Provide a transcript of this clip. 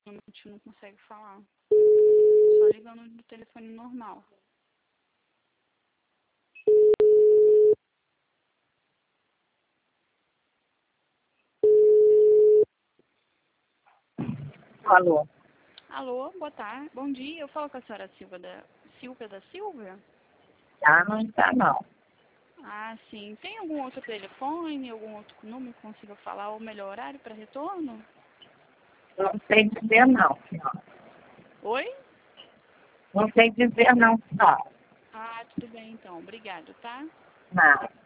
A gente não consegue falar. Só ligando do telefone normal. Alô? Alô, boa tarde. Bom dia. Eu falo com a senhora Silvia da Silva? Ah, não está não. Ah, sim. Tem algum outro telefone, algum outro número que consiga falar o melhor horário para retorno? Não sei dizer não, senhora. Oi? Não sei dizer não, senhora. Ah, tudo bem então. Obrigado, tá? Nada.